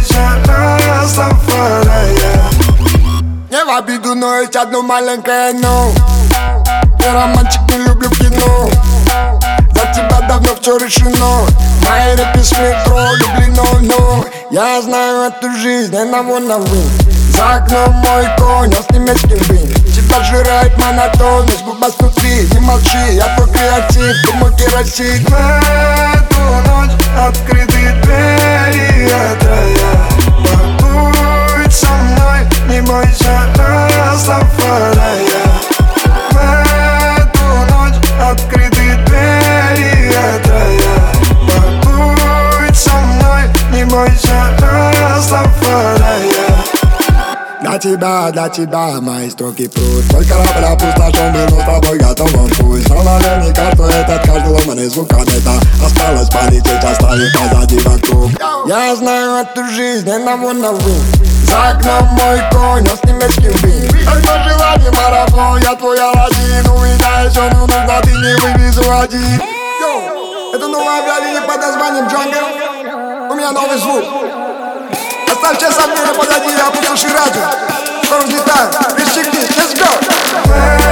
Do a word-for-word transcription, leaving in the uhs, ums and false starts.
бойся, Растафария. Не в обиду, но есть одно маленькое но. Я романтик, не люблю кино. За тебя давно все решено. Мои рэпы с метро, люблено, но я знаю эту жизнь, я на вон на вы. За окном мой конь, а с немецким блин. Тебя жирает монотонность, губа снутри. Не молчи, я твой креатив, ты мой керосин. В эту ночь открыты двери от рая. Побудь со мной, не бойся, Растафария. В эту ночь открыты двери от рая. Побудь со мной, не бойся, Растафария. Для тебя, для тебя мои строки пруд. Твой корабль опустошен, был с тобой готов он пусть. Но наверняка, что этот каждый ломаный звук комета. Осталось полететь, оставив позади вокруг. Я знаю эту жизнь, я на вон на вы. За окном мой конь, а с немецким блин. Только желание марафон, я твой Аладдин. Увидишь, он нужно, ты не вывезу один. Йоу, это новое объявление под названием Джангл. У меня новый звук. Оставь все сомнения позади, я опустоши радио. Скоро взлетаем, пристегнись, let's go.